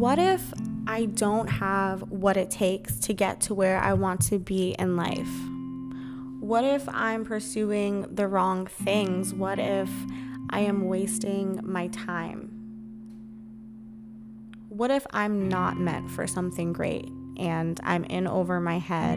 What if I don't have what it takes to get to where I want to be in life? What if I'm pursuing the wrong things? What if I am wasting my time? What if I'm not meant for something great and I'm in over my head?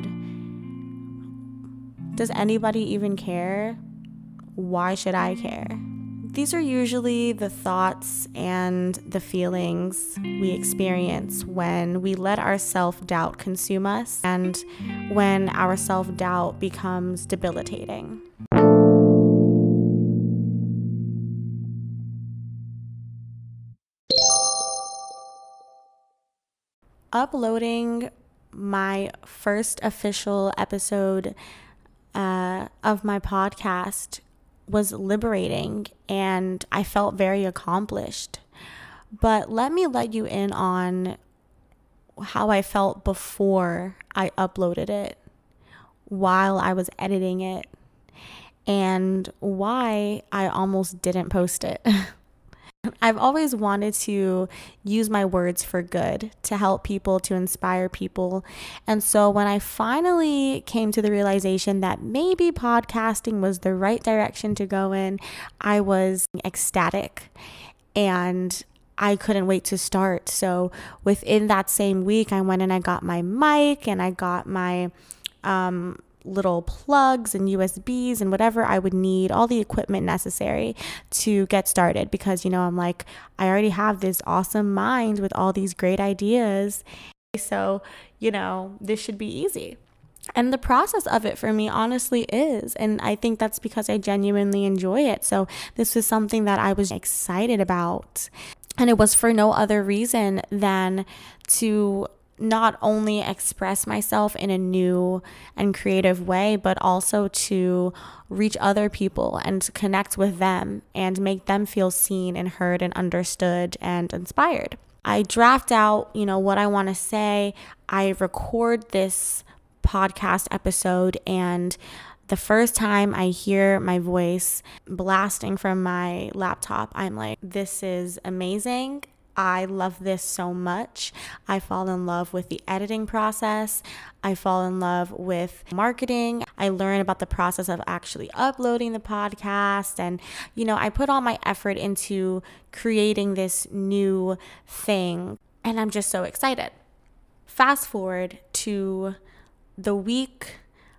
Does anybody even care? Why should I care? These are usually the thoughts and the feelings we experience when we let our self-doubt consume us and when our self-doubt becomes debilitating. Uploading my first official episode of my podcast was liberating and I felt very accomplished. But let me let you in on how I felt before I uploaded it, while I was editing it, and why I almost didn't post it. I've always wanted to use my words for good, to help people, to inspire people. And so when I finally came to the realization that maybe podcasting was the right direction to go in, I was ecstatic and I couldn't wait to start. So within that same week, I went and I got my mic and I got my little plugs and USBs and whatever I would need, all the equipment necessary to get started, because I'm like, I already have this awesome mind with all these great ideas, so this should be easy. And the process of it for me honestly is, and I think that's because I genuinely enjoy it. So this was something that I was excited about, and it was for no other reason than to not only express myself in a new and creative way, but also to reach other people and to connect with them and make them feel seen and heard and understood and inspired. I draft out, what I want to say. I record this podcast episode, and the first time I hear my voice blasting from my laptop, I'm like, this is amazing. I love this so much. I fall in love with the editing process. I fall in love with marketing. I learn about the process of actually uploading the podcast. And, I put all my effort into creating this new thing. And I'm just so excited. Fast forward to the week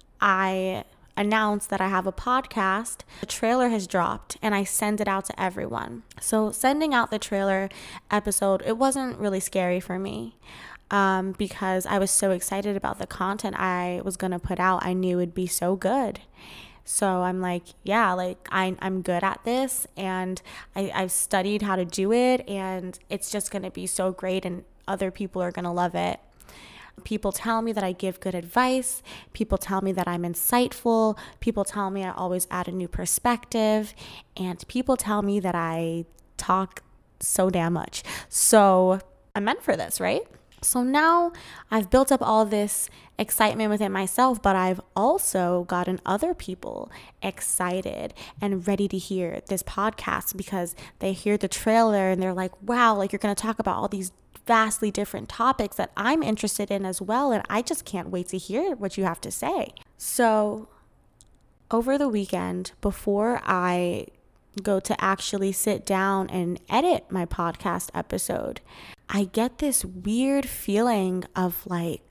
I announced that I have a podcast. The trailer has dropped and I send it out to everyone. So sending out the trailer episode, it wasn't really scary for me because I was so excited about the content I was going to put out. I knew it'd be so good. So I'm like, yeah, I'm good at this, and I've studied how to do it, and it's just going to be so great and other people are going to love it. People tell me that I give good advice. People tell me that I'm insightful. People tell me I always add a new perspective. And people tell me that I talk so damn much. So I'm meant for this, right? So now I've built up all this excitement within myself, but I've also gotten other people excited and ready to hear this podcast because they hear the trailer and they're like, wow, you're going to talk about all these vastly different topics that I'm interested in as well, and I just can't wait to hear what you have to say. So over the weekend, before I go to actually sit down and edit my podcast episode, I get this weird feeling of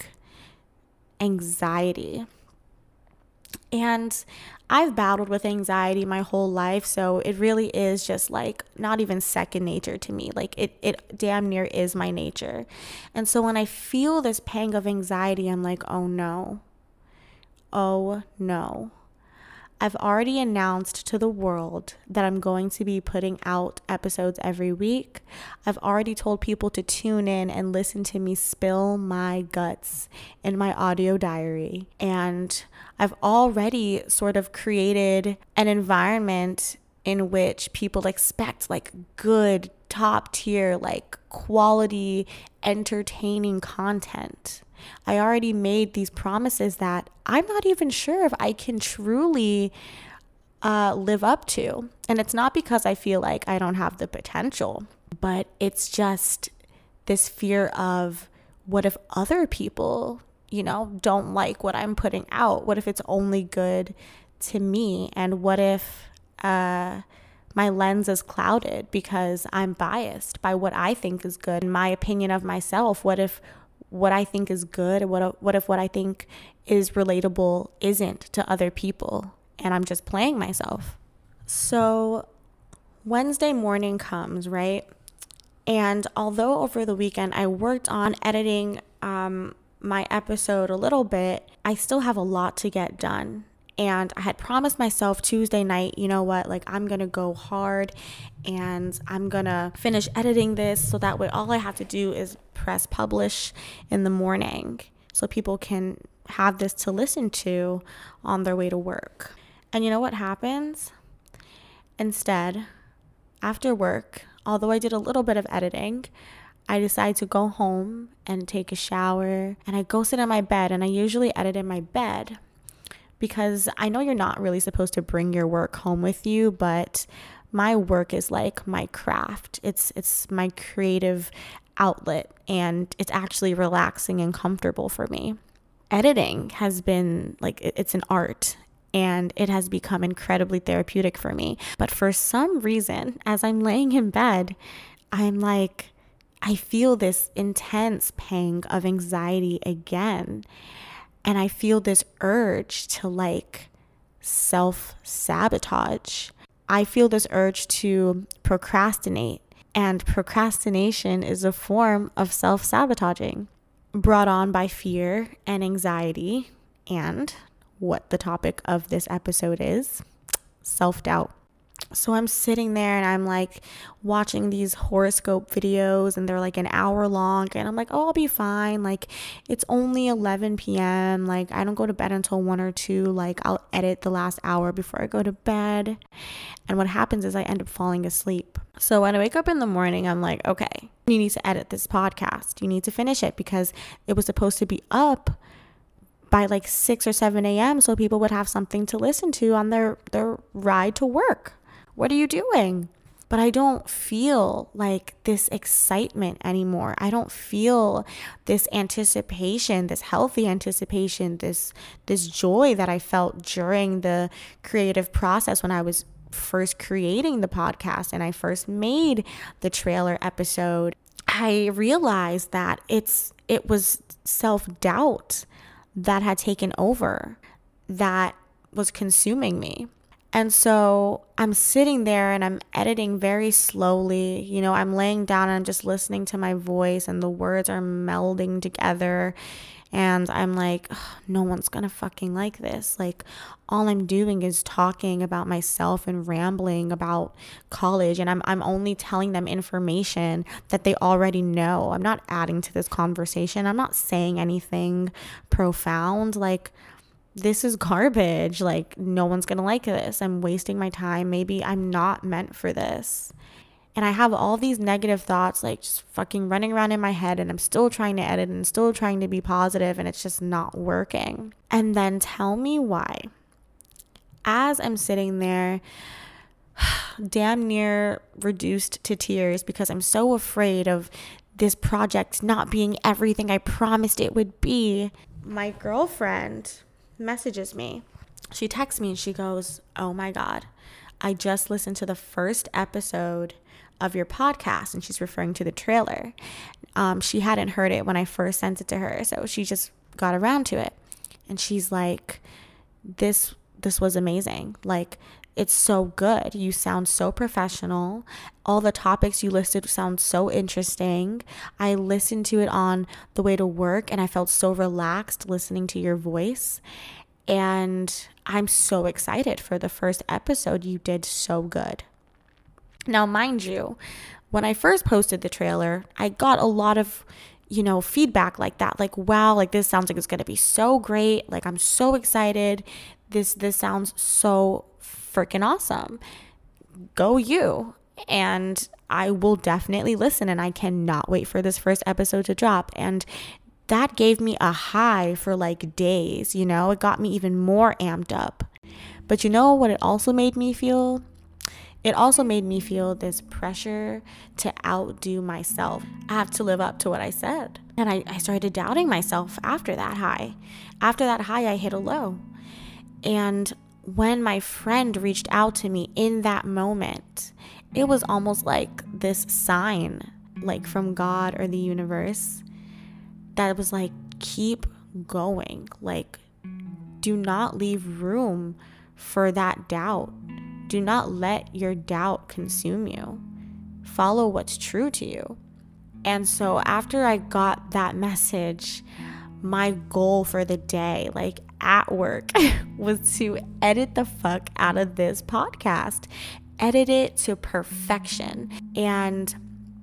anxiety. And I've battled with anxiety my whole life, so it really is just not even second nature to me. It damn near is my nature. And so when I feel this pang of anxiety, I'm like, oh no. I've already announced to the world that I'm going to be putting out episodes every week. I've already told people to tune in and listen to me spill my guts in my audio diary. And I've already sort of created an environment in which people expect good, top tier, quality, entertaining content. I already made these promises that I'm not even sure if I can truly live up to. And it's not because I feel like I don't have the potential, but it's just this fear of, what if other people, don't like what I'm putting out? What if it's only good to me? And what if my lens is clouded because I'm biased by what I think is good and my opinion of myself? What if what I think is good, what if what I think is relatable isn't to other people and I'm just playing myself? So Wednesday morning comes, right? And although over the weekend I worked on editing my episode a little bit, I still have a lot to get done. And I had promised myself Tuesday night, you know what, like I'm going to go hard and I'm going to finish editing this so that way all I have to do is press publish in the morning so people can have this to listen to on their way to work. And you know what happens? Instead, after work, although I did a little bit of editing, I decide to go home and take a shower, and I go sit in my bed, and I usually edit in my bed because I know you're not really supposed to bring your work home with you, but my work is like my craft. It's my creative outlet, and it's actually relaxing and comfortable for me. Editing has been like, it's an art, and it has become incredibly therapeutic for me. But for some reason, as I'm laying in bed, I'm like, I feel this intense pang of anxiety again. And I feel this urge to like self-sabotage. I feel this urge to procrastinate. And procrastination is a form of self-sabotaging brought on by fear and anxiety and what the topic of this episode is, self-doubt. So I'm sitting there and I'm like watching these horoscope videos and they're like an hour long, and I'm like, oh, I'll be fine. Like it's only 11 p.m. Like I don't go to bed until 1 or 2. Like I'll edit the last hour before I go to bed. And what happens is I end up falling asleep. So when I wake up in the morning, I'm like, okay, you need to edit this podcast. You need to finish it because it was supposed to be up by like 6 or 7 a.m. so people would have something to listen to on their ride to work. What are you doing? But I don't feel like this excitement anymore. I don't feel this anticipation, this healthy anticipation, this joy that I felt during the creative process when I was first creating the podcast and I first made the trailer episode. I realized that it was self-doubt that had taken over, that was consuming me. And so I'm sitting there and I'm editing very slowly. I'm laying down and I'm just listening to my voice and the words are melding together. And I'm like, no one's going to fucking like this. Like all I'm doing is talking about myself and rambling about college. And I'm only telling them information that they already know. I'm not adding to this conversation. I'm not saying anything profound. Like, this is garbage. Like, no one's going to like this. I'm wasting my time. Maybe I'm not meant for this. And I have all these negative thoughts, like just fucking running around in my head. And I'm still trying to edit and still trying to be positive. And it's just not working. And then tell me why. As I'm sitting there, damn near reduced to tears because I'm so afraid of this project not being everything I promised it would be, my girlfriend messages me. She texts me and she goes, oh my God, I just listened to the first episode of your podcast. And she's referring to the trailer. She hadn't heard it when I first sent it to her. So she just got around to it. And she's like, this was amazing. Like, it's so good. You sound so professional. All the topics you listed sound so interesting. I listened to it on the way to work and I felt so relaxed listening to your voice. And I'm so excited for the first episode. You did so good. Now, mind you, when I first posted the trailer, I got a lot of, feedback like that. Like, wow, like this sounds like it's going to be so great. Like, I'm so excited. This sounds so freaking awesome. Go you. And I will definitely listen, and I cannot wait for this first episode to drop. And that gave me a high for like days, it got me even more amped up. But you know what it also made me feel? it also made me feel this pressure to outdo myself. I have to live up to what I said. And I started doubting myself after that high. After that high, I hit a low. And when my friend reached out to me in that moment, it was almost like this sign, like from God or the universe, that was like, keep going. Like, do not leave room for that doubt. Do not let your doubt consume you. Follow what's true to you. And so after I got that message, my goal for the day, like at work, was to edit the fuck out of this podcast. Edit it to perfection. And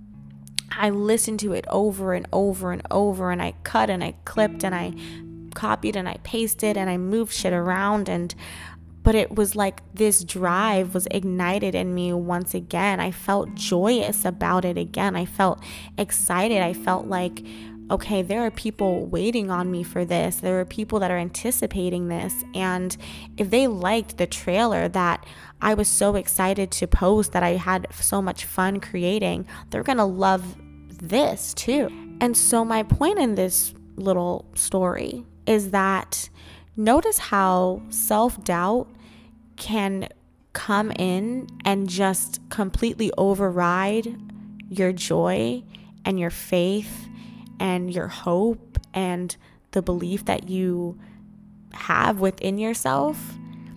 I listened to it over and over and over, and I cut and I clipped and I copied and I pasted and I moved shit around, but it was like this drive was ignited in me once again. I felt joyous about it again. I felt excited. I felt like, okay, there are people waiting on me for this. There are people that are anticipating this. And if they liked the trailer that I was so excited to post, that I had so much fun creating, they're going to love this too. And so my point in this little story is that notice how self-doubt can come in and just completely override your joy and your faith and your hope and the belief that you have within yourself.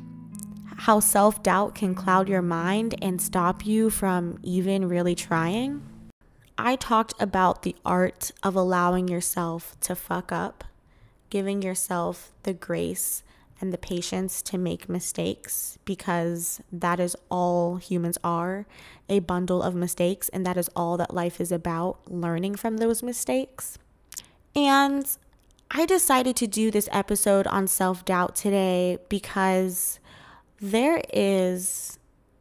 How self-doubt can cloud your mind and stop you from even really trying. I talked about the art of allowing yourself to fuck up, giving yourself the grace and the patience to make mistakes, because that is all humans are, a bundle of mistakes, and that is all that life is about, learning from those mistakes. And I decided to do this episode on self-doubt today because there is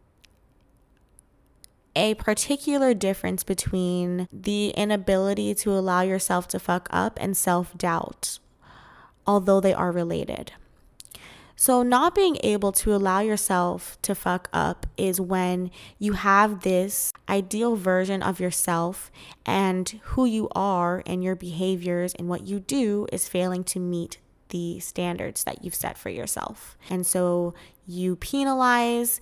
a particular difference between the inability to allow yourself to fuck up and self-doubt, although they are related. So not being able to allow yourself to fuck up is when you have this ideal version of yourself and who you are and your behaviors and what you do is failing to meet the standards that you've set for yourself. And so you penalize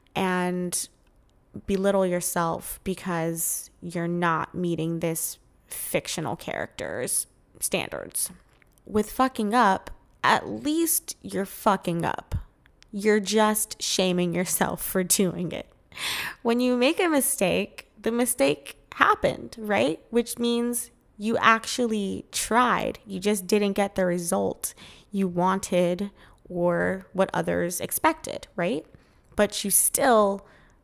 and belittle yourself because you're not meeting this fictional character's standards. With fucking up, at least you're fucking up. You're just shaming yourself for doing it. When you make a mistake, the mistake happened, right? Which means you actually tried. You just didn't get the result you wanted or what others expected, right? But you still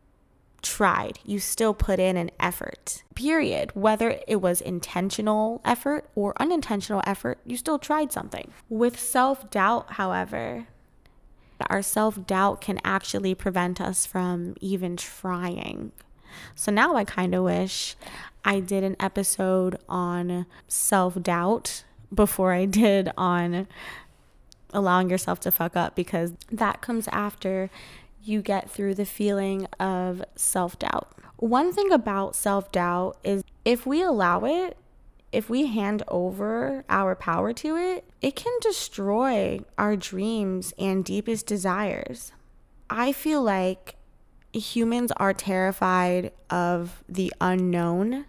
tried. You still put in an effort, period. Whether it was intentional effort or unintentional effort, you still tried something. With self-doubt, however, our self-doubt can actually prevent us from even trying. So now I kind of wish I did an episode on self-doubt before I did on allowing yourself to fuck up, because that comes after you get through the feeling of self-doubt. One thing about self-doubt is if we allow it, if we hand over our power to it, it can destroy our dreams and deepest desires. I feel like humans are terrified of the unknown,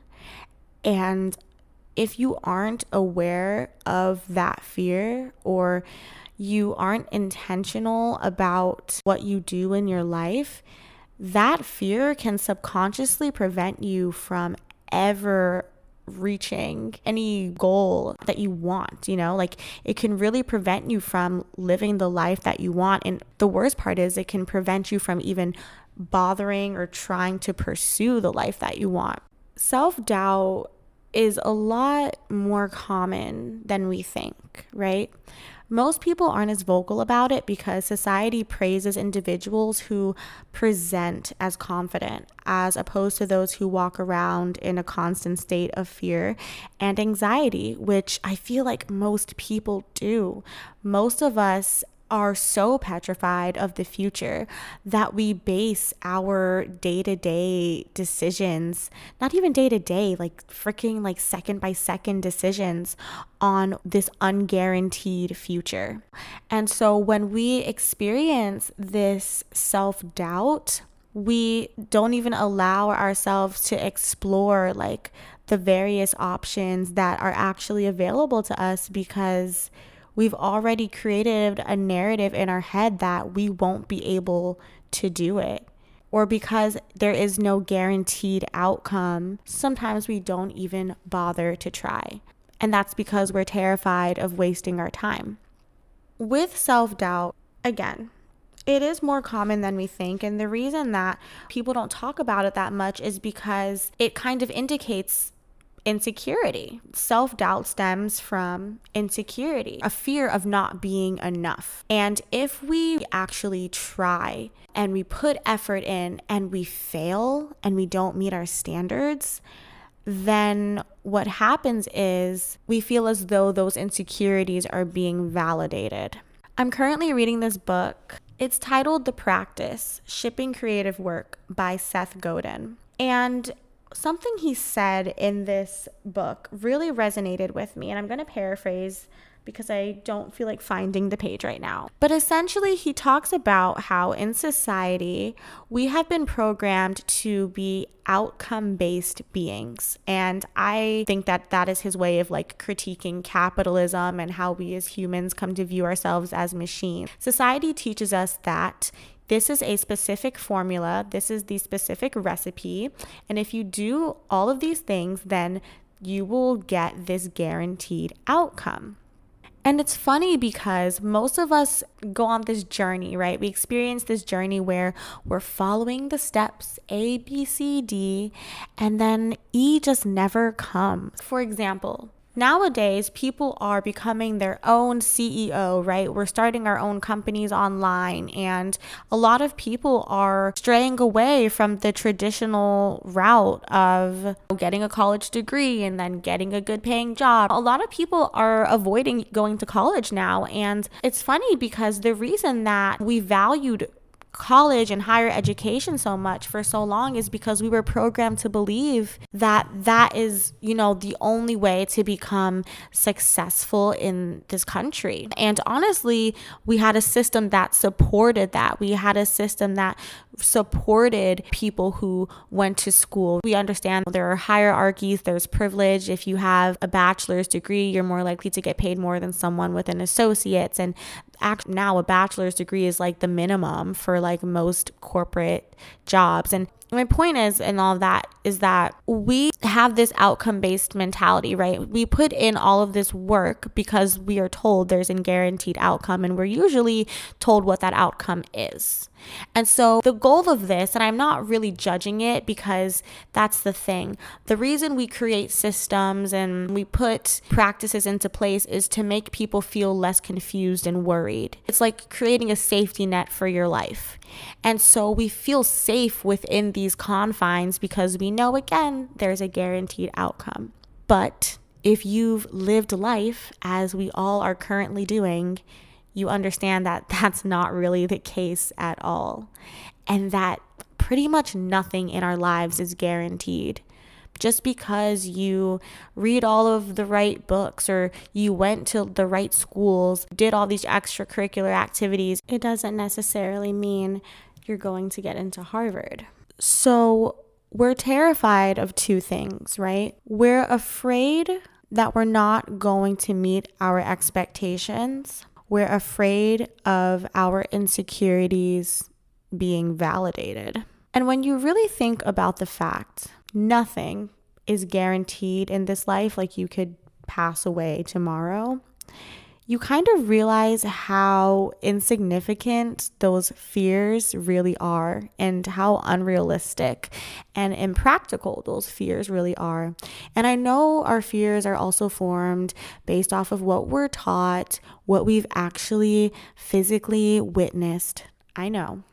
and if you aren't aware of that fear, or you aren't intentional about what you do in your life, that fear can subconsciously prevent you from ever reaching any goal that you want, like it can really prevent you from living the life that you want. And the worst part is it can prevent you from even bothering or trying to pursue the life that you want. Self-doubt is a lot more common than we think, right? Most people aren't as vocal about it because society praises individuals who present as confident, as opposed to those who walk around in a constant state of fear and anxiety, which I feel like most people do. Most of us are so petrified of the future that we base our day-to-day decisions, not even day-to-day, like freaking like second by second decisions on this unguaranteed future. And so when we experience this self-doubt, we don't even allow ourselves to explore like the various options that are actually available to us, because we've already created a narrative in our head that we won't be able to do it. Or because there is no guaranteed outcome, sometimes we don't even bother to try. And that's because we're terrified of wasting our time. With self-doubt, again, it is more common than we think. And the reason that people don't talk about it that much is because it kind of indicates insecurity. Self-doubt stems from insecurity, a fear of not being enough. And if we actually try and we put effort in and we fail and we don't meet our standards, then what happens is we feel as though those insecurities are being validated. I'm currently reading this book. It's titled The Practice: Shipping Creative Work by Seth Godin. And something he said in this book really resonated with me, and I'm going to paraphrase because I don't feel like finding the page right now. But essentially, he talks about how in society, we have been programmed to be outcome-based beings. And I think that that is his way of like critiquing capitalism and how we as humans come to view ourselves as machines. Society teaches us that this is a specific formula, this is the specific recipe, and if you do all of these things, then you will get this guaranteed outcome. And it's funny because most of us go on this journey, right? We experience this journey where we're following the steps A, B, C, D, and then E just never comes. For example, nowadays, people are becoming their own CEO, right? We're starting our own companies online, and a lot of people are straying away from the traditional route of getting a college degree and then getting a good paying job. A lot of people are avoiding going to college now, and it's funny because the reason that we valued college and higher education so much for so long is because we were programmed to believe that that is, the only way to become successful in this country. And honestly, we had a system that supported that. We had a system that supported people who went to school. We understand there are hierarchies, there's privilege. If you have a bachelor's degree, you're more likely to get paid more than someone with an associate's. And now a bachelor's degree is like the minimum for like most corporate jobs. And my point is, in all of that, is that we have this outcome-based mentality, right? We put in all of this work because we are told there's a guaranteed outcome, and we're usually told what that outcome is. And so the goal of this, and I'm not really judging it because that's the thing, the reason we create systems and we put practices into place is to make people feel less confused and worried. It's like creating a safety net for your life. And so we feel safe within these confines because we know, again, there's a guaranteed outcome. But if you've lived life as we all are currently doing, you understand that that's not really the case at all. And that pretty much nothing in our lives is guaranteed. Just because you read all of the right books or you went to the right schools, did all these extracurricular activities, it doesn't necessarily mean you're going to get into Harvard. So we're terrified of two things, right? We're afraid that we're not going to meet our expectations. We're afraid of our insecurities being validated. And when you really think about the fact, nothing is guaranteed in this life, like you could pass away tomorrow, you kind of realize how insignificant those fears really are and how unrealistic and impractical those fears really are. And I know our fears are also formed based off of what we're taught, what we've actually physically witnessed. I know.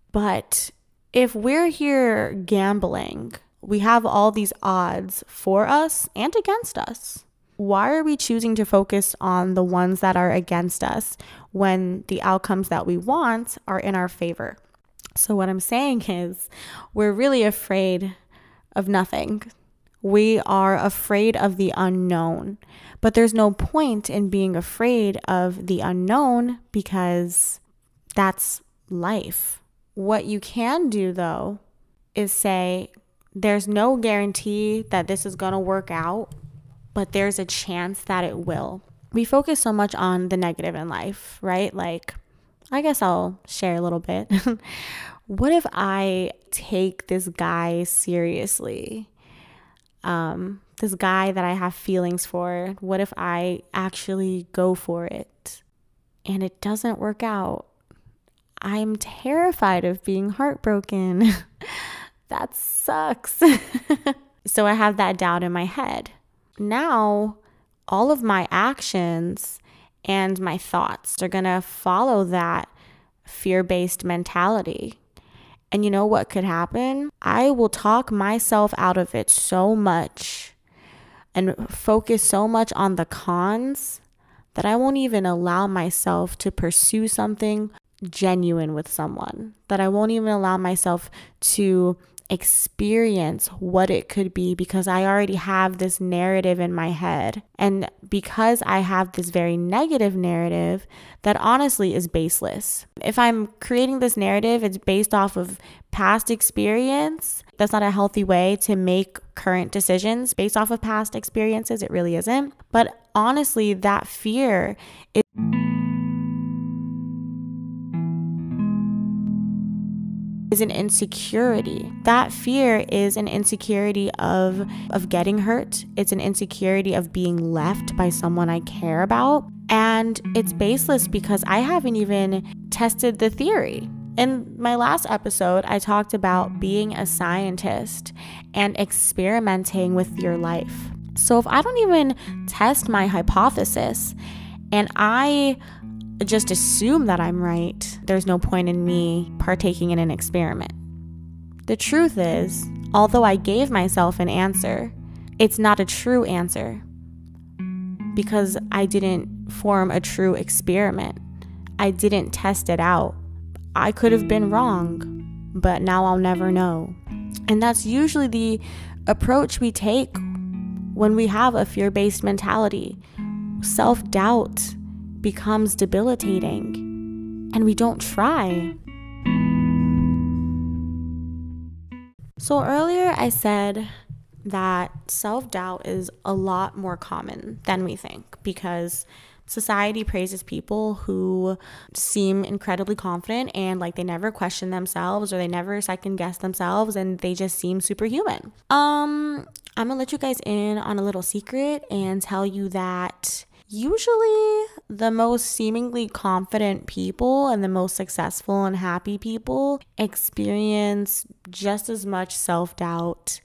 But if we're here gambling, we have all these odds for us and against us. Why are we choosing to focus on the ones that are against us when the outcomes that we want are in our favor? So what I'm saying is we're really afraid of nothing. We are afraid of the unknown, but there's no point in being afraid of the unknown because that's life. What you can do though is say, there's no guarantee that this is going to work out, but there's a chance that it will. We focus so much on the negative in life, right? Like, I guess I'll share a little bit. What if I take this guy seriously? This guy that I have feelings for, what if I actually go for it and it doesn't work out? I'm terrified of being heartbroken. That sucks. So I have that doubt in my head. Now, all of my actions and my thoughts are going to follow that fear-based mentality. And you know what could happen? I will talk myself out of it so much and focus so much on the cons that I won't even allow myself to pursue something genuine with someone, that I won't even allow myself to experience what it could be because I already have this narrative in my head. And because I have this very negative narrative that honestly is baseless. If I'm creating this narrative, it's based off of past experience. That's not a healthy way to make current decisions based off of past experiences. It really isn't. But honestly, that fear is an insecurity. That fear is an insecurity of getting hurt. It's an insecurity of being left by someone I care about. And it's baseless because I haven't even tested the theory. In my last episode, I talked about being a scientist and experimenting with your life. So if I don't even test my hypothesis and I just assume that I'm right, there's no point in me partaking in an experiment. The truth is, although I gave myself an answer, it's not a true answer because I didn't form a true experiment. I didn't test it out. I could have been wrong, but now I'll never know. And that's usually the approach we take when we have a fear-based mentality. Self-doubt becomes debilitating and we don't try. So earlier I said that self-doubt is a lot more common than we think because society praises people who seem incredibly confident and like they never question themselves or they never second guess themselves and they just seem superhuman. I'm gonna let you guys in on a little secret and tell you that usually the most seemingly confident people and the most successful and happy people experience just as much self-doubt,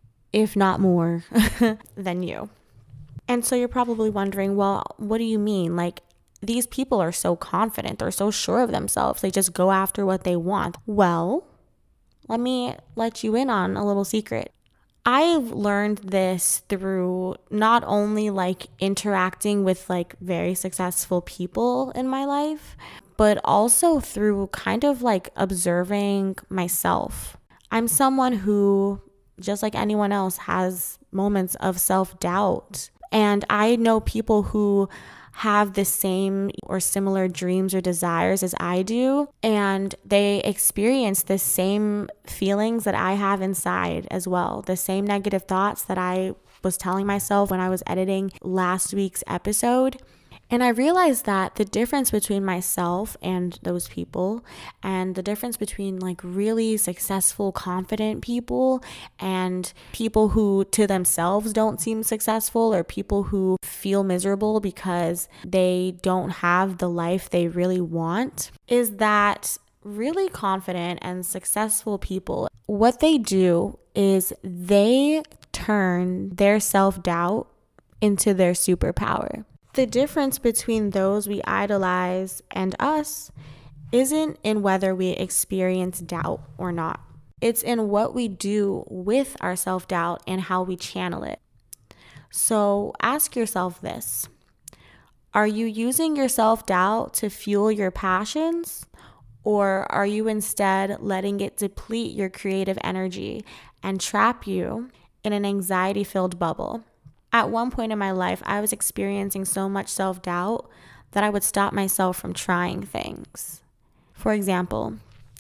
if not more, than you. And so you're probably wondering, well, what do you mean? Like, these people are so confident. They're so sure of themselves. They just go after what they want. Well, let me let you in on a little secret. I've learned this through not only like interacting with like very successful people in my life, but also through kind of like observing myself. I'm someone who, just like anyone else, has moments of self-doubt. And I know people who have the same or similar dreams or desires as I do, and they experience the same feelings that I have inside as well, the same negative thoughts that I was telling myself when I was editing last week's episode. And I realized that the difference between myself and those people, and the difference between like really successful, confident people and people who to themselves don't seem successful, or people who feel miserable because they don't have the life they really want, is that really confident and successful people, what they do is they turn their self-doubt into their superpower. The difference between those we idolize and us isn't in whether we experience doubt or not. It's in what we do with our self-doubt and how we channel it. So ask yourself this. Are you using your self-doubt to fuel your passions? Or are you instead letting it deplete your creative energy and trap you in an anxiety-filled bubble? At one point in my life, I was experiencing so much self-doubt that I would stop myself from trying things. For example,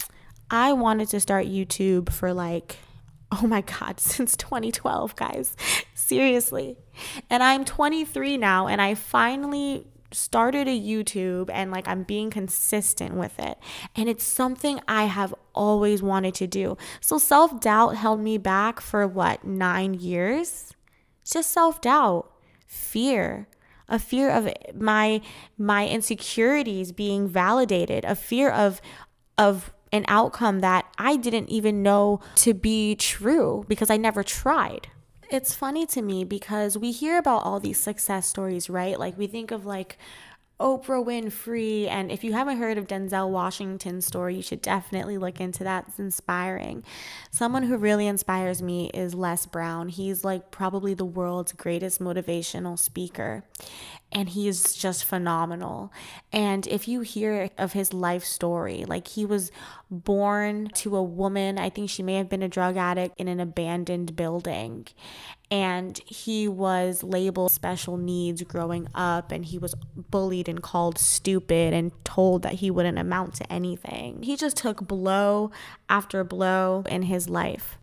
I wanted to start YouTube for oh my God, since 2012, guys. Seriously. And I'm 23 now, and I finally started a YouTube, and I'm being consistent with it. And it's something I have always wanted to do. So self-doubt held me back for 9 years? Just self-doubt, fear, a fear of my insecurities being validated, a fear of an outcome that I didn't even know to be true because I never tried. It's funny to me because we hear about all these success stories, right? We think of Oprah Winfrey, and if you haven't heard of Denzel Washington's story, you should definitely look into that. It's inspiring. Someone who really inspires me is Les Brown. He's probably the world's greatest motivational speaker, and he's just phenomenal. And if you hear of his life story, he was born to a woman, I think she may have been a drug addict, in an abandoned building. And he was labeled special needs growing up, and he was bullied and called stupid and told that he wouldn't amount to anything. He just took blow after blow in his life.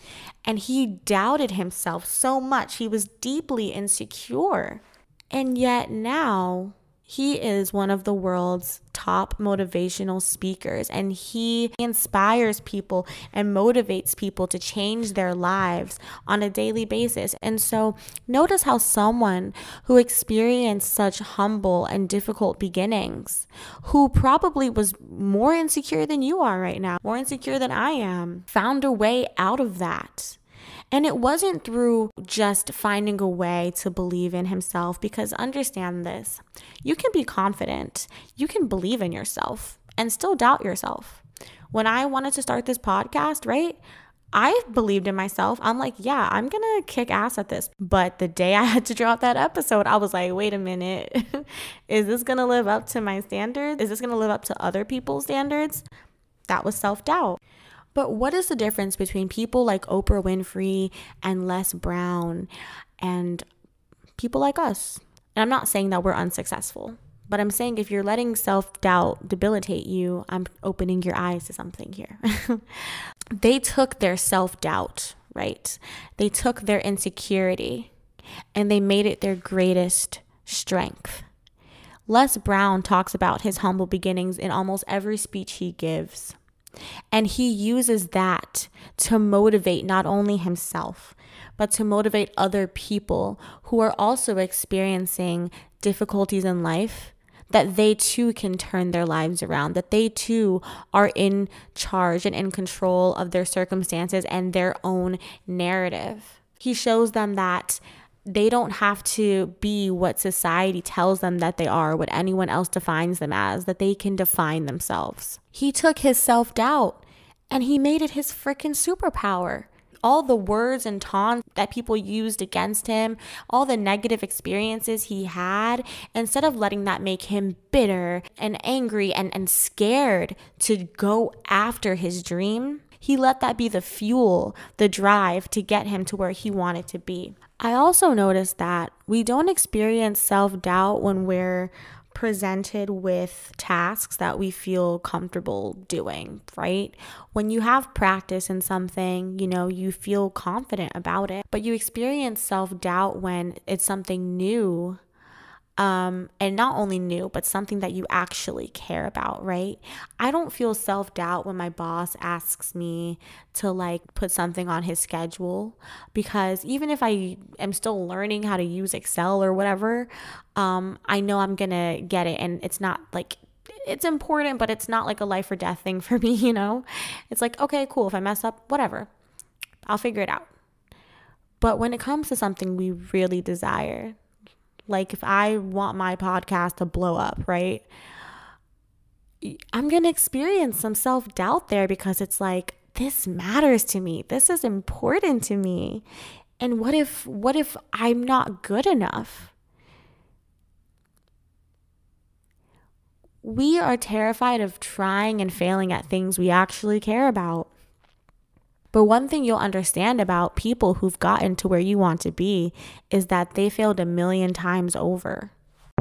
And he doubted himself so much. He was deeply insecure. And yet now he is one of the world's top motivational speakers, and he inspires people and motivates people to change their lives on a daily basis. And so notice how someone who experienced such humble and difficult beginnings, who probably was more insecure than you are right now, more insecure than I am, found a way out of that. And it wasn't through just finding a way to believe in himself, because understand this, you can be confident, you can believe in yourself and still doubt yourself. When I wanted to start this podcast, right, I believed in myself. I'm yeah, I'm going to kick ass at this. But the day I had to drop that episode, I was wait a minute, is this going to live up to my standards? Is this going to live up to other people's standards? That was self-doubt. But what is the difference between people like Oprah Winfrey and Les Brown and people like us? And I'm not saying that we're unsuccessful, but I'm saying if you're letting self-doubt debilitate you, I'm opening your eyes to something here. They took their self-doubt, right? They took their insecurity and they made it their greatest strength. Les Brown talks about his humble beginnings in almost every speech he gives. And he uses that to motivate not only himself, but to motivate other people who are also experiencing difficulties in life, that they too can turn their lives around, that they too are in charge and in control of their circumstances and their own narrative. He shows them that they don't have to be what society tells them that they are, what anyone else defines them as, that they can define themselves. He took his self-doubt and he made it his freaking superpower. All the words and taunts that people used against him, all the negative experiences he had, instead of letting that make him bitter and angry and scared to go after his dream, he let that be the fuel, the drive to get him to where he wanted to be. I also noticed that we don't experience self-doubt when we're presented with tasks that we feel comfortable doing, right? When you have practice in something, you feel confident about it, but you experience self-doubt when it's something new. And not only new, but something that you actually care about, right? I don't feel self-doubt when my boss asks me to put something on his schedule, because even if I am still learning how to use Excel or whatever, I know I'm gonna get it, and it's not it's important, but it's not a life or death thing for me, It's okay, cool. If I mess up, whatever, I'll figure it out. But when it comes to something we really desire, if I want my podcast to blow up, right? I'm going to experience some self-doubt there, because it's this matters to me. This is important to me. And what if I'm not good enough? We are terrified of trying and failing at things we actually care about. But one thing you'll understand about people who've gotten to where you want to be is that they failed a million times over.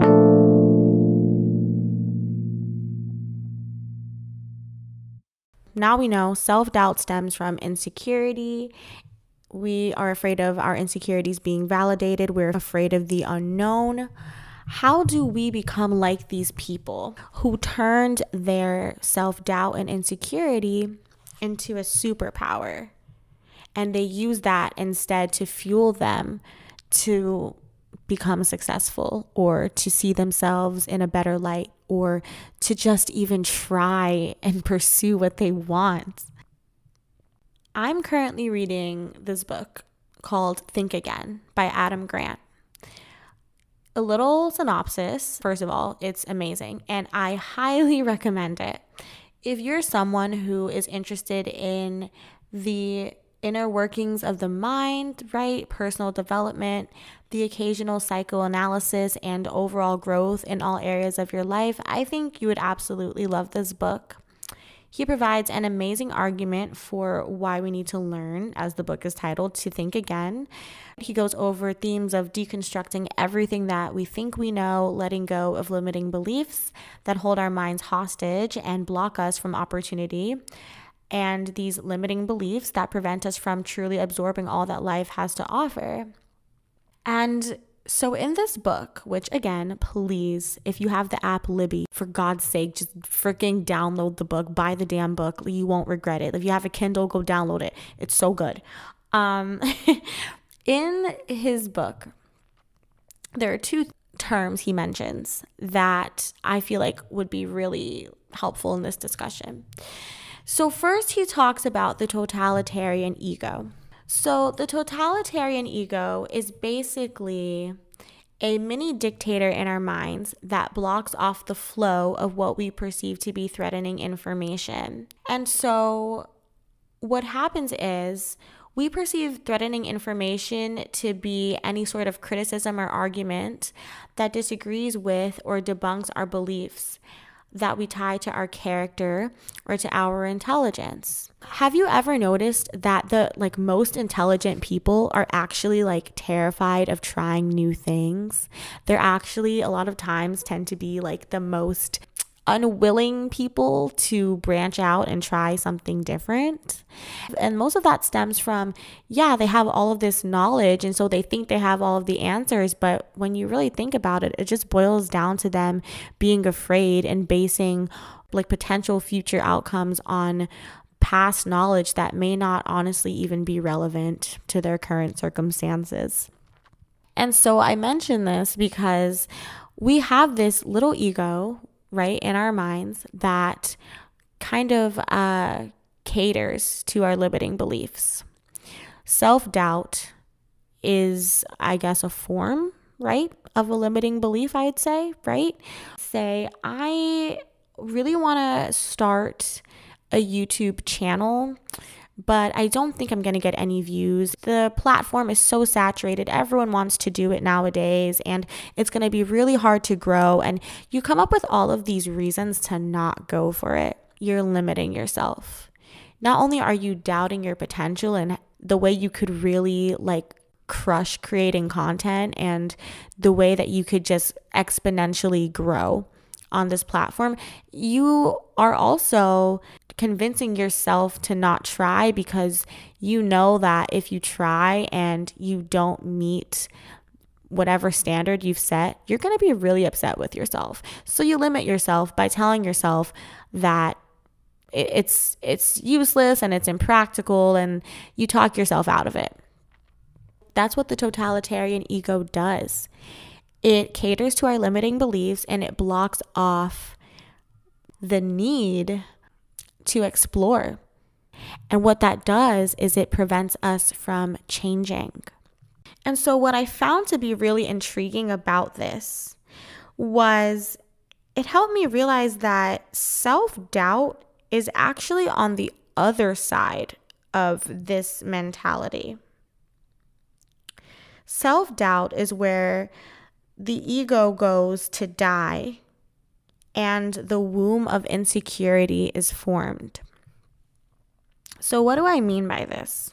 Now we know self-doubt stems from insecurity. We are afraid of our insecurities being validated. We're afraid of the unknown. How do we become like these people who turned their self-doubt and insecurity into a superpower? And they use that instead to fuel them to become successful or to see themselves in a better light or to just even try and pursue what they want. I'm currently reading this book called Think Again by Adam Grant. A little synopsis. First of all, it's amazing and I highly recommend it. If you're someone who is interested in the inner workings of the mind, right? Personal development, the occasional psychoanalysis, and overall growth in all areas of your life, I think you would absolutely love this book. He provides an amazing argument for why we need to learn, as the book is titled, to think again. He goes over themes of deconstructing everything that we think we know, letting go of limiting beliefs that hold our minds hostage and block us from opportunity, and these limiting beliefs that prevent us from truly absorbing all that life has to offer. And so in this book, which again, please, if you have the app Libby, for God's sake, just freaking download the book, buy the damn book. You won't regret it. If you have a Kindle, go download it. It's so good. In his book, there are two terms he mentions that I feel like would be really helpful in this discussion. So first he talks about the totalitarian ego. So the totalitarian ego is basically a mini dictator in our minds that blocks off the flow of what we perceive to be threatening information. And so what happens is we perceive threatening information to be any sort of criticism or argument that disagrees with or debunks our beliefs that we tie to our character or to our intelligence. Have you ever noticed that the most intelligent people are actually terrified of trying new things? They're actually a lot of times tend to be the most unwilling people to branch out and try something different. And most of that stems from, they have all of this knowledge and so they think they have all of the answers, but when you really think about it, it just boils down to them being afraid and basing potential future outcomes on past knowledge that may not honestly even be relevant to their current circumstances. And so I mention this because we have this little ego, right, in our minds that kind of caters to our limiting beliefs. Self-doubt is, I guess, a form, right, of a limiting belief, I'd say, right? Say, I really want to start a YouTube channel, but I don't think I'm going to get any views. The platform is so saturated. Everyone wants to do it nowadays, and it's going to be really hard to grow. And you come up with all of these reasons to not go for it. You're limiting yourself. Not only are you doubting your potential and the way you could really crush creating content and the way that you could just exponentially grow on this platform, you are also convincing yourself to not try because you know that if you try and you don't meet whatever standard you've set, you're going to be really upset with yourself. So you limit yourself by telling yourself that it's useless and it's impractical, and you talk yourself out of it. That's what the totalitarian ego does. It caters to our limiting beliefs and it blocks off the need to explore. And what that does is it prevents us from changing. And so what I found to be really intriguing about this was it helped me realize that self-doubt is actually on the other side of this mentality. Self-doubt is where the ego goes to die and the womb of insecurity is formed. So what do I mean by this?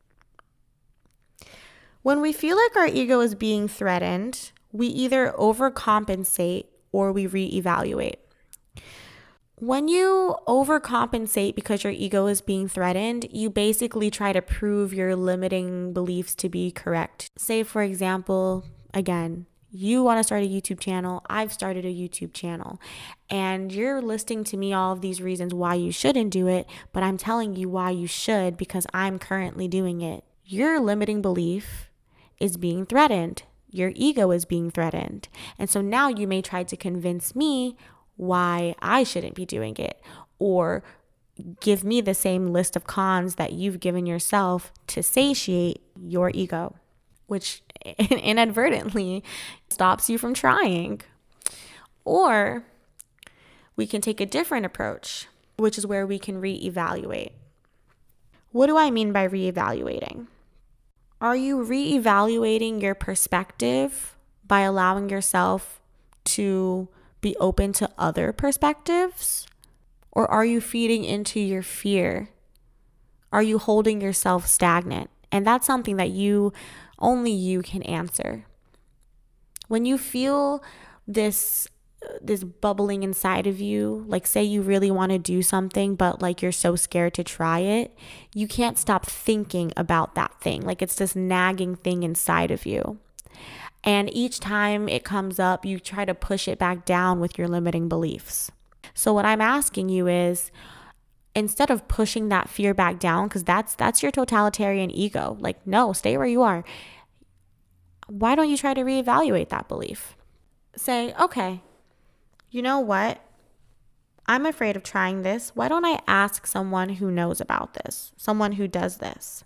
When we feel like our ego is being threatened, we either overcompensate or we reevaluate. When you overcompensate because your ego is being threatened, you basically try to prove your limiting beliefs to be correct. Say, for example, again, you want to start a YouTube channel. I've started a YouTube channel, and you're listing to me all of these reasons why you shouldn't do it, but I'm telling you why you should because I'm currently doing it. Your limiting belief is being threatened. Your ego is being threatened. And so now you may try to convince me why I shouldn't be doing it, or give me the same list of cons that you've given yourself to satiate your ego, which inadvertently stops you from trying. Or we can take a different approach, which is where we can reevaluate. What do I mean by reevaluating? Are you reevaluating your perspective by allowing yourself to be open to other perspectives? Or are you feeding into your fear? Are you holding yourself stagnant? And that's something that only you can answer. When you feel this bubbling inside of you, like say you really want to do something, but like you're so scared to try it, you can't stop thinking about that thing. Like it's this nagging thing inside of you. And each time it comes up, you try to push it back down with your limiting beliefs. So what I'm asking you is, instead of pushing that fear back down, because that's your totalitarian ego, like, no, stay where you are. Why don't you try to reevaluate that belief? Say, okay, you know what? I'm afraid of trying this. Why don't I ask someone who knows about this, someone who does this?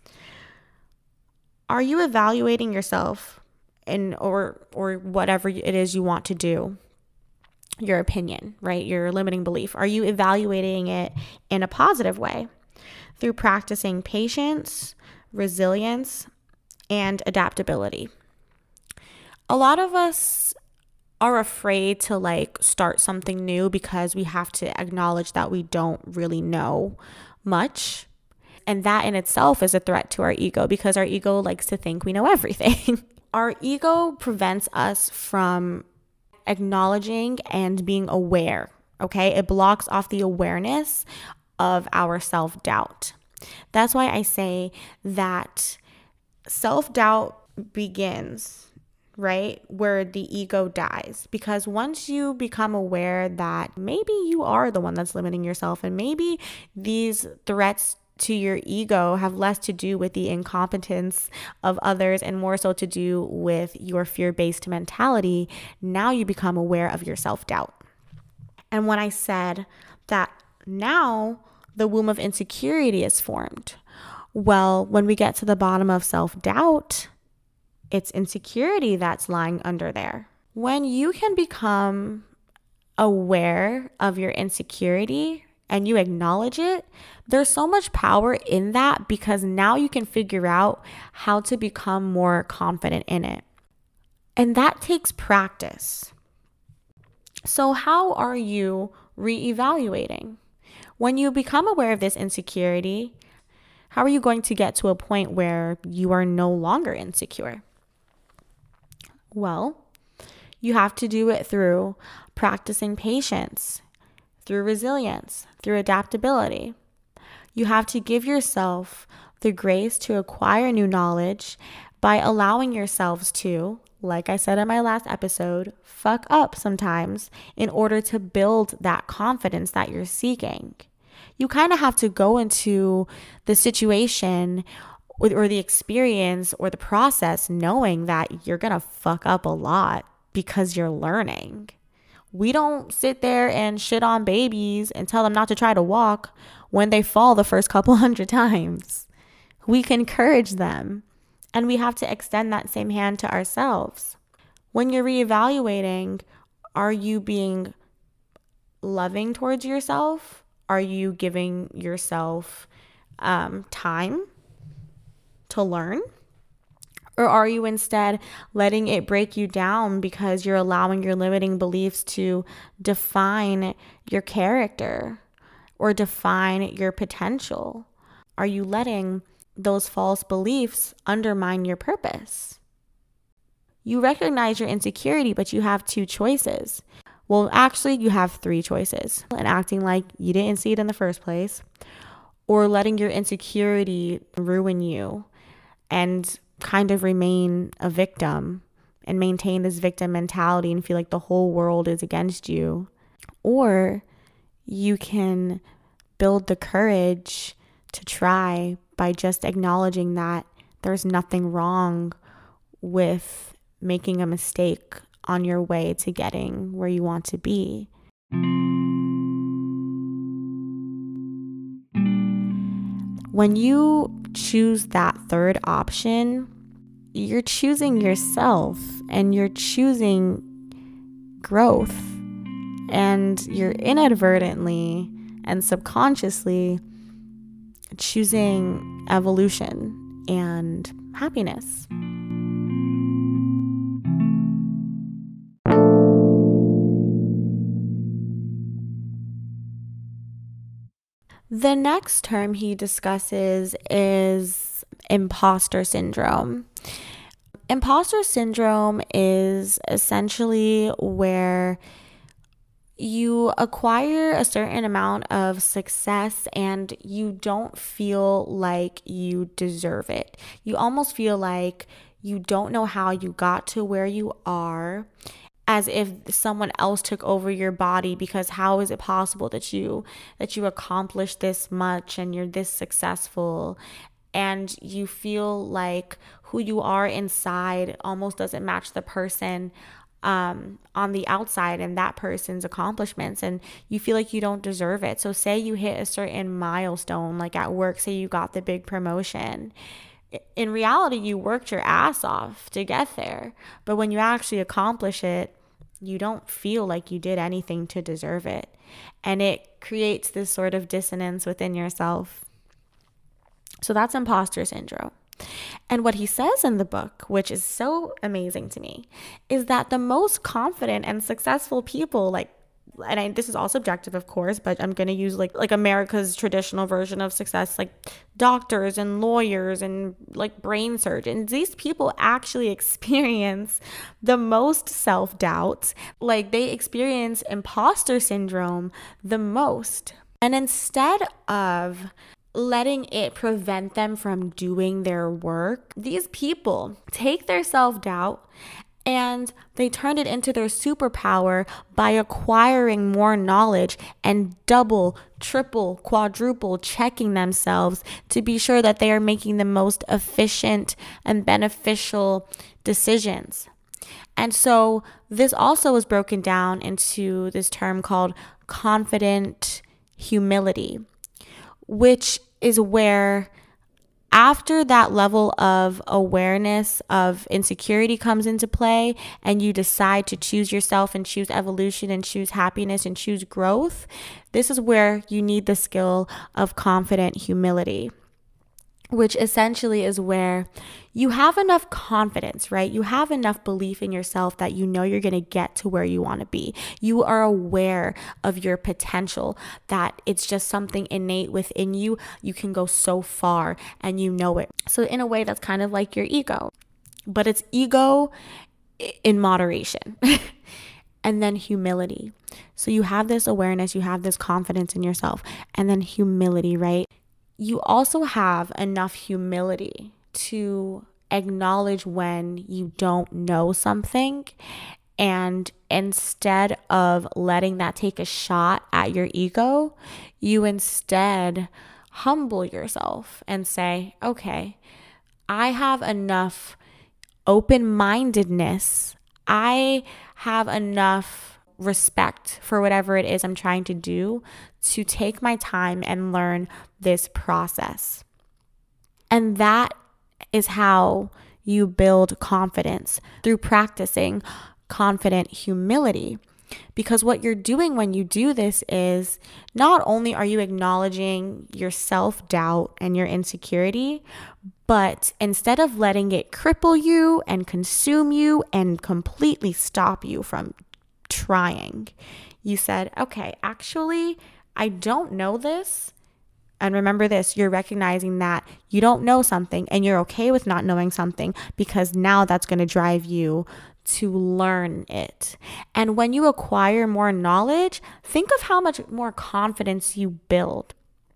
Are you evaluating yourself or whatever it is you want to do, your opinion, right? Your limiting belief. Are you evaluating it in a positive way through practicing patience, resilience, and adaptability? A lot of us are afraid to start something new because we have to acknowledge that we don't really know much. And that in itself is a threat to our ego because our ego likes to think we know everything. Our ego prevents us from acknowledging and being aware, okay? It blocks off the awareness of our self-doubt. That's why I say that self-doubt begins, right, where the ego dies. Because once you become aware that maybe you are the one that's limiting yourself, and maybe these threats to your ego have less to do with the incompetence of others and more so to do with your fear-based mentality, now you become aware of your self-doubt. And when I said that now the womb of insecurity is formed, well, when we get to the bottom of self-doubt, it's insecurity that's lying under there. When you can become aware of your insecurity and you acknowledge it, there's so much power in that because now you can figure out how to become more confident in it. And that takes practice. So how are you reevaluating? When you become aware of this insecurity, how are you going to get to a point where you are no longer insecure? Well, you have to do it through practicing patience, through resilience, through adaptability. You have to give yourself the grace to acquire new knowledge by allowing yourselves to, like I said in my last episode, fuck up sometimes in order to build that confidence that you're seeking. You kind of have to go into the situation or the experience or the process knowing that you're going to fuck up a lot because you're learning. We don't sit there and shit on babies and tell them not to try to walk when they fall the first couple hundred times. We can encourage them, and we have to extend that same hand to ourselves. When you're reevaluating, are you being loving towards yourself? Are you giving yourself time to learn? Or are you instead letting it break you down because you're allowing your limiting beliefs to define your character or define your potential? Are you letting those false beliefs undermine your purpose? You recognize your insecurity, but you have two choices. Well, actually, you have three choices. And acting like you didn't see it in the first place, or letting your insecurity ruin you and kind of remain a victim and maintain this victim mentality and feel like the whole world is against you. Or you can build the courage to try by just acknowledging that there's nothing wrong with making a mistake on your way to getting where you want to be. When you choose that third option, you're choosing yourself and you're choosing growth, and you're inadvertently and subconsciously choosing evolution and happiness. The next term he discusses is imposter syndrome. Imposter syndrome is essentially where you acquire a certain amount of success and you don't feel like you deserve it. You almost feel like you don't know how you got to where you are, as if someone else took over your body, because how is it possible that you accomplished this much and you're this successful, and you feel like who you are inside almost doesn't match the person on the outside and that person's accomplishments, and you feel like you don't deserve it. So say you hit a certain milestone, like at work, say you got the big promotion. In reality, you worked your ass off to get there, but when you actually accomplish it, you don't feel like you did anything to deserve it. And it creates this sort of dissonance within yourself. So that's imposter syndrome. And what he says in the book, which is so amazing to me, is that the most confident and successful people, this is all subjective, of course, but I'm going to use like America's traditional version of success, like doctors and lawyers and like brain surgeons. These people actually experience the most self-doubt. Like they experience imposter syndrome the most. And instead of letting it prevent them from doing their work, these people take their self-doubt and they turn it into their superpower by acquiring more knowledge and double, triple, quadruple checking themselves to be sure that they are making the most efficient and beneficial decisions. And so this also is broken down into this term called confident humility, which is where after that level of awareness of insecurity comes into play and you decide to choose yourself and choose evolution and choose happiness and choose growth, this is where you need the skill of confident humility, which essentially is where you have enough confidence, right? You have enough belief in yourself that you know you're going to get to where you want to be. You are aware of your potential, that it's just something innate within you. You can go so far and you know it. So in a way, that's kind of like your ego, but it's ego in moderation. And then humility. So you have this awareness, you have this confidence in yourself, and then humility, right? You also have enough humility to acknowledge when you don't know something, and instead of letting that take a shot at your ego, you instead humble yourself and say, okay, I have enough open-mindedness. I have enough respect for whatever it is I'm trying to do to take my time and learn this process. And that is how you build confidence, through practicing confident humility. Because what you're doing when you do this is not only are you acknowledging your self-doubt and your insecurity, But instead of letting it cripple you and consume you and completely stop you from trying, you said, okay, actually, I don't know this. And remember this, you're recognizing that you don't know something and you're okay with not knowing something, because now that's going to drive you to learn it. And when you acquire more knowledge, think of how much more confidence you build.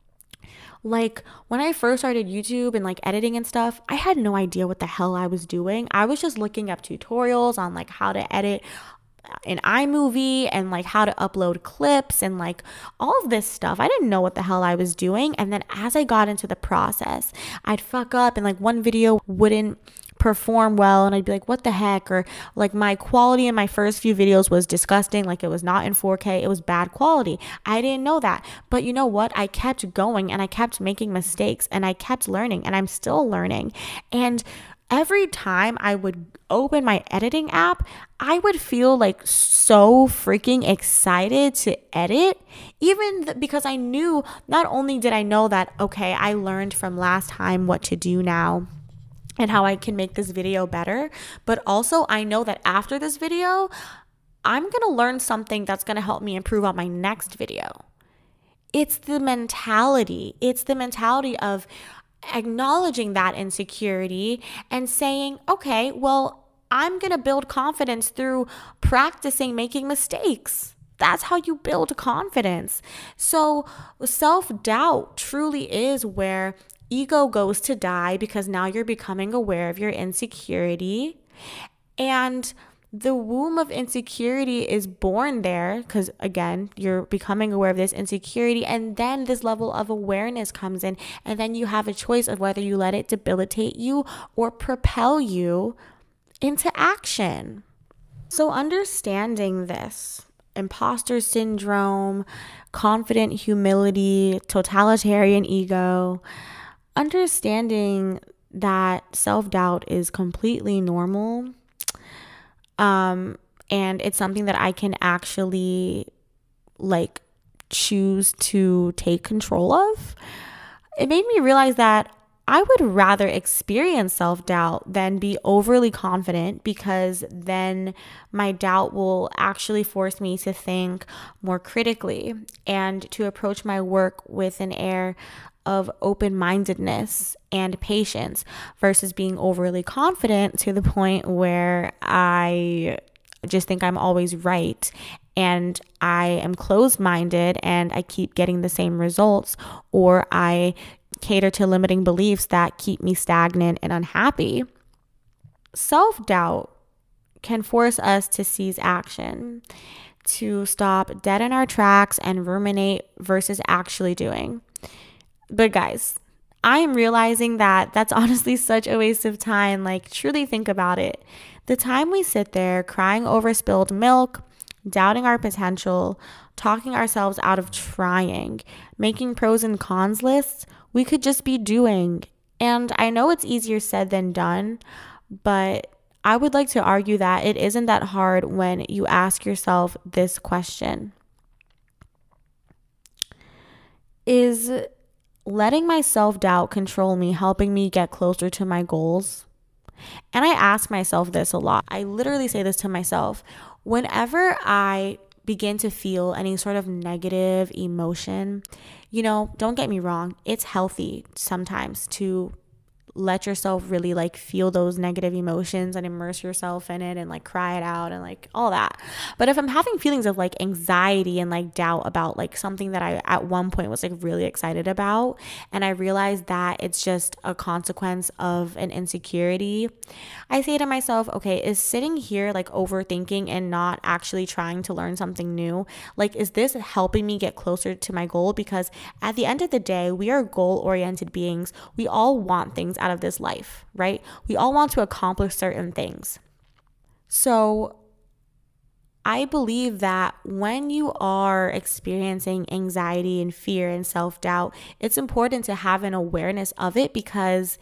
Like when I first started YouTube and like editing and stuff, I had no idea what the hell I was doing. I was just looking up tutorials on like how to edit in iMovie and like how to upload clips and like all of this stuff. I didn't know what the hell I was doing. And then as I got into the process, I'd fuck up and like one video wouldn't perform well and I'd be like, what the heck? Or like my quality in my first few videos was disgusting. Like it was not in 4K. It was bad quality. I didn't know that. But you know what? I kept going and I kept making mistakes and I kept learning, and I'm still learning. And every time I would open my editing app, I would feel like so freaking excited to edit, because I knew, not only did I know that, okay, I learned from last time what to do now and how I can make this video better, but also I know that after this video, I'm going to learn something that's going to help me improve on my next video. It's the mentality. It's the mentality of acknowledging that insecurity and saying, okay, well, I'm going to build confidence through practicing making mistakes. That's how you build confidence. So self-doubt truly is where ego goes to die, because now you're becoming aware of your insecurity, and the womb of insecurity is born there because, again, you're becoming aware of this insecurity, and then this level of awareness comes in, and then you have a choice of whether you let it debilitate you or propel you into action. So understanding this, imposter syndrome, confident humility, totalitarian ego, understanding that self-doubt is completely normal, and it's something that I can actually like choose to take control of. It made me realize that I would rather experience self-doubt than be overly confident, because then my doubt will actually force me to think more critically and to approach my work with an air of open-mindedness and patience, versus being overly confident to the point where I just think I'm always right and I am closed-minded and I keep getting the same results, or I cater to limiting beliefs that keep me stagnant and unhappy. Self-doubt can force us to seize action, to stop dead in our tracks and ruminate versus actually doing. But guys, I am realizing that that's honestly such a waste of time. Like, truly think about it. The time we sit there crying over spilled milk, doubting our potential, talking ourselves out of trying, making pros and cons lists, we could just be doing. And I know it's easier said than done, but I would like to argue that it isn't that hard when you ask yourself this question. Is letting my self-doubt control me helping me get closer to my goals? And I ask myself this a lot. I literally say this to myself. Whenever I begin to feel any sort of negative emotion, don't get me wrong, it's healthy sometimes to let yourself really like feel those negative emotions and immerse yourself in it and like cry it out and like all that. But if I'm having feelings of like anxiety and like doubt about like something that I at one point was like really excited about, and I realized that it's just a consequence of an insecurity, I say to myself, okay, is sitting here like overthinking and not actually trying to learn something new, like, is this helping me get closer to my goal? Because at the end of the day, we are goal-oriented beings. We all want things out of this life, right? We all want to accomplish certain things. So I believe that when you are experiencing anxiety and fear and self-doubt, it's important to have an awareness of it, because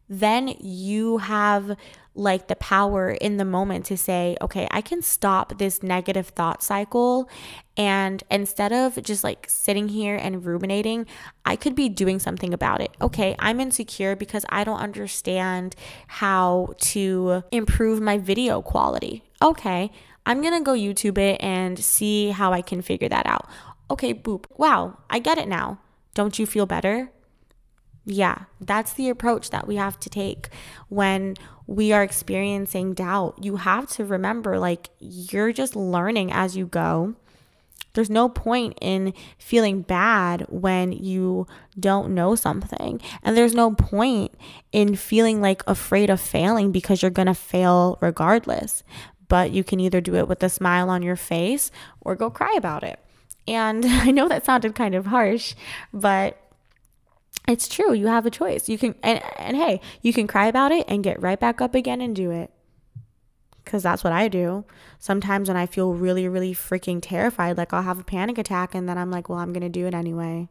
then you have like the power in the moment to say, okay, I can stop this negative thought cycle. And instead of just like sitting here and ruminating, I could be doing something about it. Okay, I'm insecure because I don't understand how to improve my video quality. Okay, I'm gonna go YouTube it and see how I can figure that out. Okay, boop. Wow, I get it now. Don't you feel better? Yeah, that's the approach that we have to take when we are experiencing doubt. You have to remember, like, you're just learning as you go. There's no point in feeling bad when you don't know something. And there's no point in feeling like afraid of failing because you're going to fail regardless. But you can either do it with a smile on your face or go cry about it. And I know that sounded kind of harsh, but it's true. You have a choice. You can, and hey, you can cry about it and get right back up again and do it. Because that's what I do. Sometimes when I feel really, really freaking terrified, like I'll have a panic attack and then I'm like, well, I'm going to do it anyway.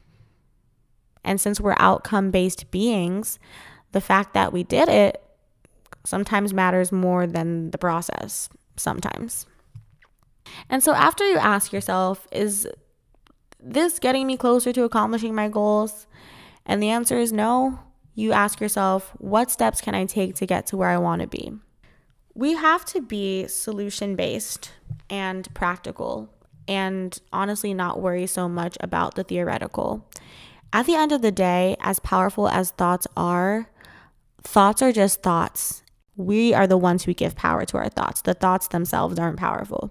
And since we're outcome-based beings, the fact that we did it sometimes matters more than the process, sometimes. And so after you ask yourself, is this getting me closer to accomplishing my goals? And the answer is no. You ask yourself, what steps can I take to get to where I want to be? We have to be solution-based and practical and honestly not worry so much about the theoretical. At the end of the day, as powerful as thoughts are just thoughts. We are the ones who give power to our thoughts. The thoughts themselves aren't powerful.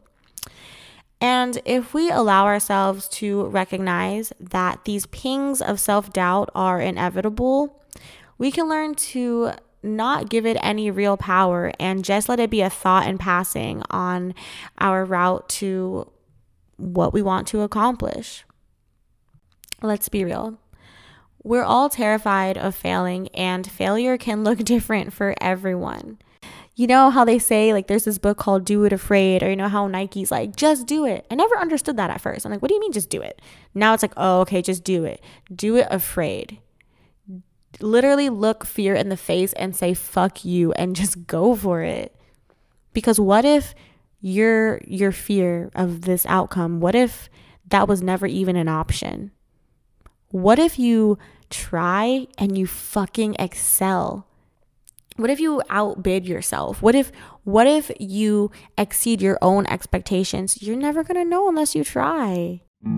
And if we allow ourselves to recognize that these pings of self-doubt are inevitable, we can learn to not give it any real power and just let it be a thought in passing on our route to what we want to accomplish. Let's be real. We're all terrified of failing, and failure can look different for everyone. You know how they say, like, there's this book called Do It Afraid, or you know how Nike's like, just do it. I never understood that at first. I'm like, what do you mean just do it? Now it's like, oh, okay, just do it. Do it afraid. Literally look fear in the face and say, fuck you, and just go for it. Because what if your fear of this outcome, what if that was never even an option? What if you try and you fucking excel? What if you outbid yourself? What if you exceed your own expectations? You're never going to know unless you try.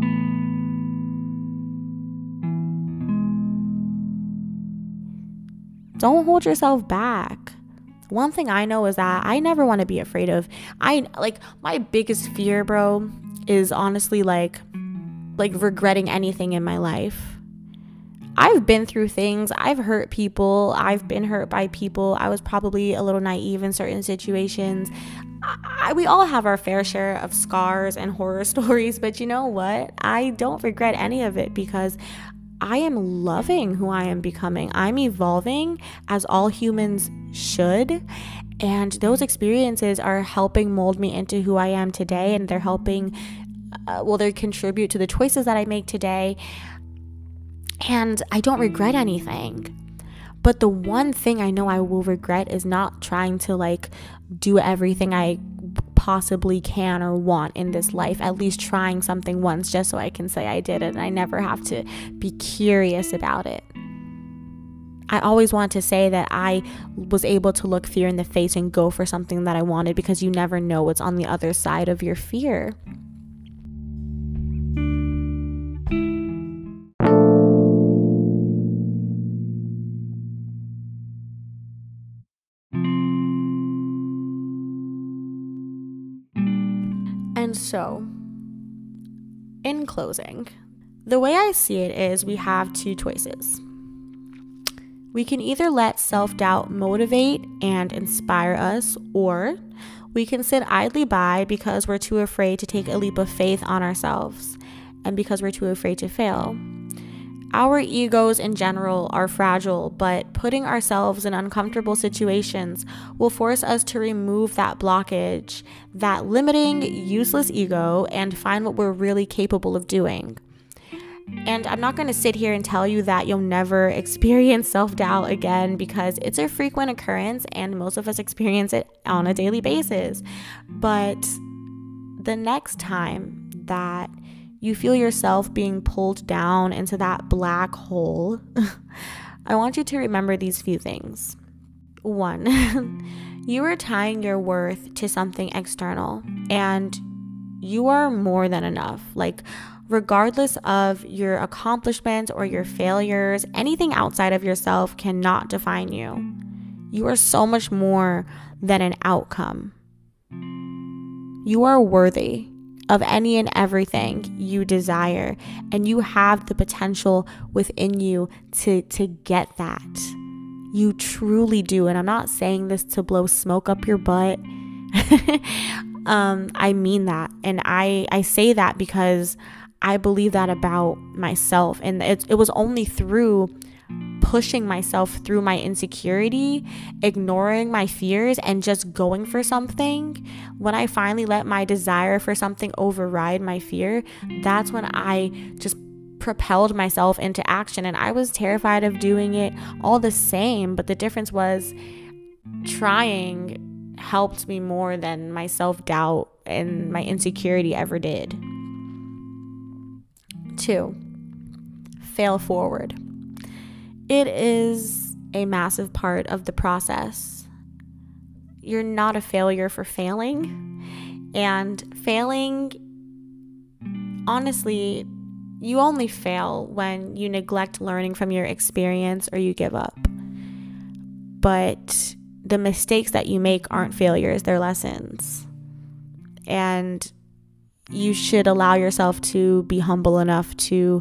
Don't hold yourself back. One thing I know is that I never want to be afraid of. My biggest fear, bro, is honestly like regretting anything in my life. I've been through things. I've hurt people. I've been hurt by people. I was probably a little naive in certain situations. We all have our fair share of scars and horror stories, but you know what? I don't regret any of it because I am loving who I am becoming. I'm evolving as all humans should. And those experiences are helping mold me into who I am today. And they're helping, they contribute to the choices that I make today. And I don't regret anything. But the one thing I know I will regret is not trying to do everything I possibly can or want in this life, at least trying something once just so I can say I did it and I never have to be curious about it. I always want to say that I was able to look fear in the face and go for something that I wanted, because you never know what's on the other side of your fear. And so, in closing, the way I see it is we have two choices. We can either let self-doubt motivate and inspire us, or we can sit idly by because we're too afraid to take a leap of faith on ourselves and because we're too afraid to fail. Our egos in general are fragile, but putting ourselves in uncomfortable situations will force us to remove that blockage, that limiting, useless ego, and find what we're really capable of doing. And I'm not going to sit here and tell you that you'll never experience self-doubt again, because it's a frequent occurrence and most of us experience it on a daily basis. But the next time that you feel yourself being pulled down into that black hole, I want you to remember these few things. 1, you are tying your worth to something external, and you are more than enough. Like, regardless of your accomplishments or your failures, anything outside of yourself cannot define you. You are so much more than an outcome. You are worthy of any and everything you desire, and you have the potential within you to get that. You truly do. And I'm not saying this to blow smoke up your butt. I mean that. And I say that because I believe that about myself. And it was only through pushing myself through my insecurity, ignoring my fears, and just going for something. When I finally let my desire for something override my fear, that's when I just propelled myself into action. And I was terrified of doing it all the same, but the difference was trying helped me more than my self-doubt and my insecurity ever did. 2, fail forward. It is a massive part of the process. You're not a failure for failing. And failing, honestly, you only fail when you neglect learning from your experience or you give up. But the mistakes that you make aren't failures, they're lessons. And you should allow yourself to be humble enough to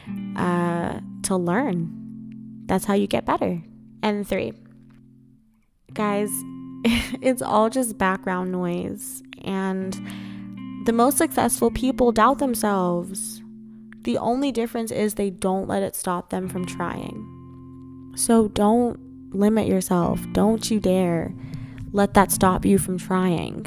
learn. That's how you get better. And 3, guys, it's all just background noise. And the most successful people doubt themselves. The only difference is they don't let it stop them from trying. So don't limit yourself. Don't you dare let that stop you from trying.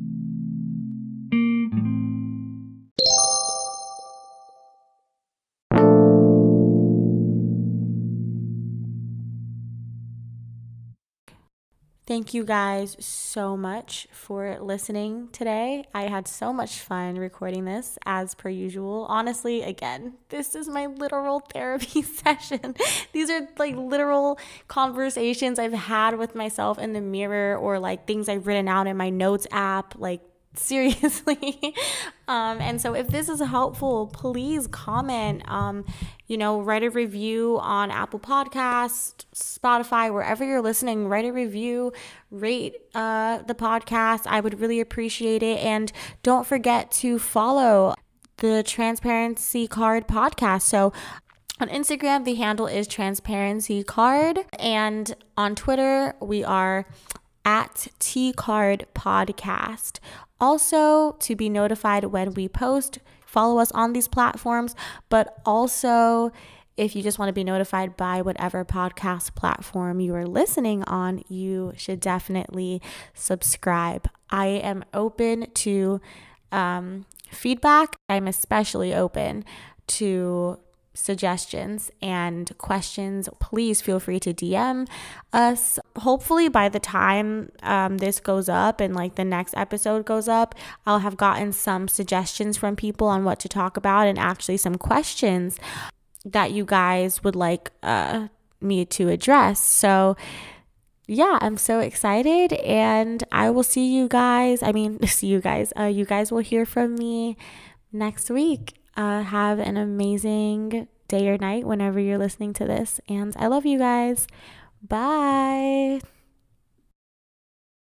Thank you guys so much for listening today. I had so much fun recording this as per usual. Honestly, again, this is my literal therapy session. These are like literal conversations I've had with myself in the mirror, or like things I've written out in my notes app, like seriously. And so if this is helpful, please comment, write a review on Apple Podcasts, Spotify, wherever you're listening. Write a review, rate the podcast. I would really appreciate it. And don't forget to follow the Transparency Card podcast. So on Instagram, the handle is Transparency Card, and on Twitter, we are at TCard Podcast. Also, to be notified when we post, follow us on these platforms, but also if you just want to be notified by whatever podcast platform you are listening on, you should definitely subscribe. I am open to feedback. I'm especially open to suggestions and questions. Please feel free to DM us. Hopefully by the time this goes up and like the next episode goes up, I'll have gotten some suggestions from people on what to talk about, and actually some questions that you guys would like me to address. So yeah, I'm so excited, and I will see you guys. You guys will hear from me next week. Have an amazing day or night whenever you're listening to this. And I love you guys. Bye.